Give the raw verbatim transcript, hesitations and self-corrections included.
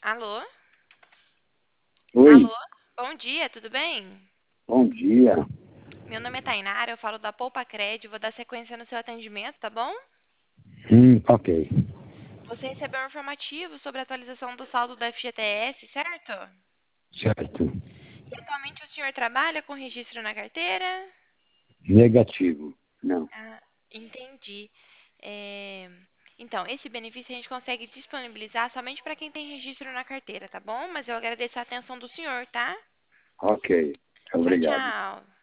Alô? Oi, Alô? Bom dia, tudo bem? bom dia. Meu nome é Tainara, eu falo da Poupa Cred, vou dar sequência no seu atendimento, tá bom? Hum, ok. Você recebeu um informativo sobre a atualização do saldo do F G T S, certo? Certo. E atualmente o senhor trabalha com registro na carteira? Negativo. Não. Ah, entendi. É, Então, esse benefício a gente consegue disponibilizar somente para quem tem registro na carteira, tá bom? Mas eu agradeço a atenção do senhor, tá? Ok. Tchau, Obrigado. tchau.